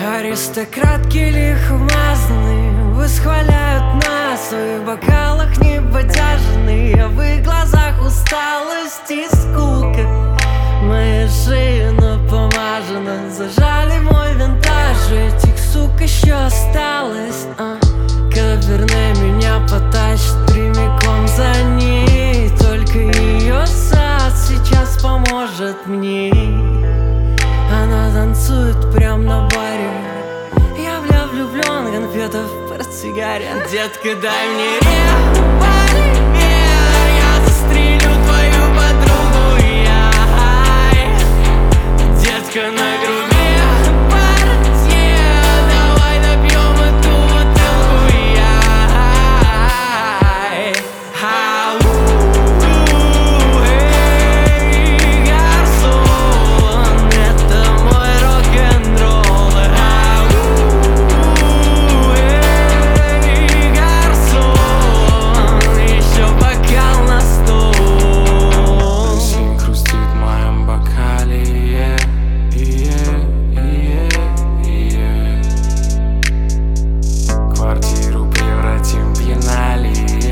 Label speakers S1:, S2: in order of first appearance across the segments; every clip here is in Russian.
S1: Аристократки лихомазанные восхваляют нас, в своих бокалах неподержанные, а в их глазах усталость и скука. Моя шея напомажена, зажали мой винтаж, этих сук еще осталось. Каверне меня потащит прямиком за ней, только ее сад сейчас поможет мне. Она танцует прям на баре, я в нее влюблен, конфетов в портсигаре. Детка, дай мне револьвер, я застрелю твою подругу, детка, на груди портье, давай допьем эту бутылку, гарсон, это мой рок-н-ролл. Гарсон, еще бокал на стол.
S2: Апельсин хрустит в моем бокале, квартиру превратим в биеннале.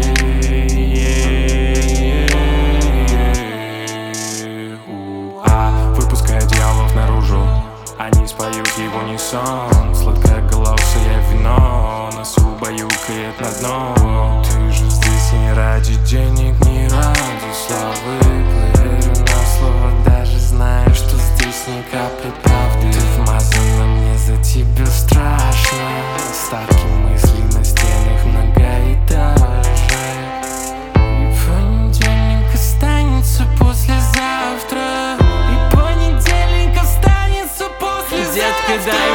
S2: Выпуская дьяволов наружу, они споют в унисон. Сладкоголосое вино нас убаюкает на дно. Ты же здесь не ради денег, не ради славы. Поверю на слово, даже зная, что здесь ни капли правды. Ты вмазана, мне за тебя страшно. Остатки мыслей на стенах многоэтажек. И понедельник останется послезавтра. И понедельник останется послезавтра.
S1: Детка, дай